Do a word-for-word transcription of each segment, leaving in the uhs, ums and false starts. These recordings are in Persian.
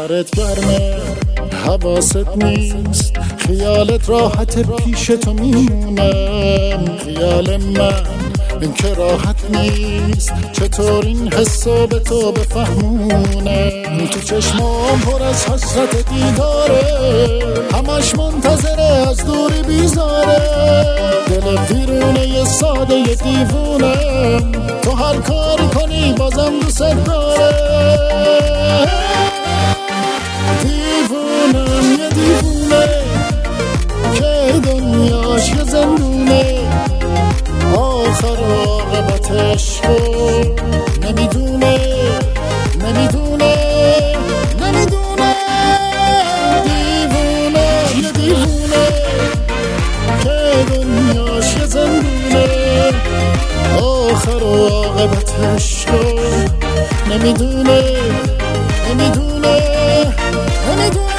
سرت گرمه حواست نیست، خیالت راحت پیش تو میمونم. خیال من این که راحت نیست، چطور این حسو به تو بفهمونم. تو چشمام پر از حسرت دیداره، همش منتظره از دوری بیزاره. دل ویرونه یه ساده یه دیوونم، تو هر کاری کنی بازم دوست داره. دیوونم یه دیوونه که دنیاش یه زندونه، آخر و عاقبتش رو نمیدونه نمیدونه نمیدونه. دیوونه یه دیوونه که دنیاش یه زندونه، آخر و عاقبتش رو نمیدونه نمیدونه نمیدونه.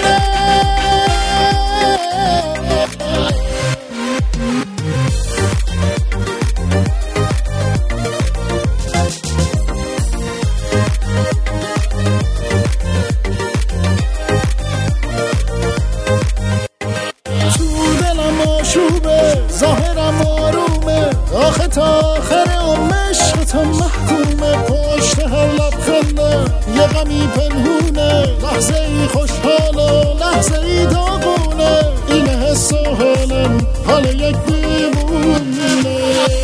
ظاهرم آرومه، آخه تا آخر عمرش به تو محکومه. پشت هر لبخنده یه غمی پنهونه، لحظه ای خوشحال و لحظه ای داغونه. این حس و حالم حال یک دیوونه.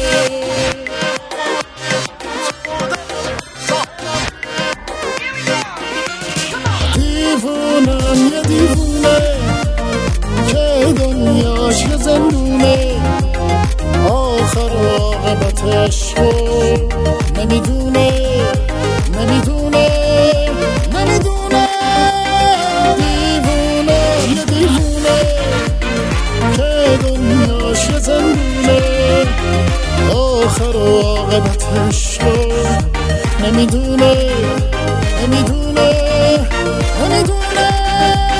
دیوونم یه دیوونه که دنیاش یه زندونه، آخر و عاقبتش رو نمیدونه نمیدونه نمیدونه. دیوونه یه دیوونه که دنیاش یه زندونه، آخر و عاقبتش رو نمیدونه نمیدونه نمیدونه.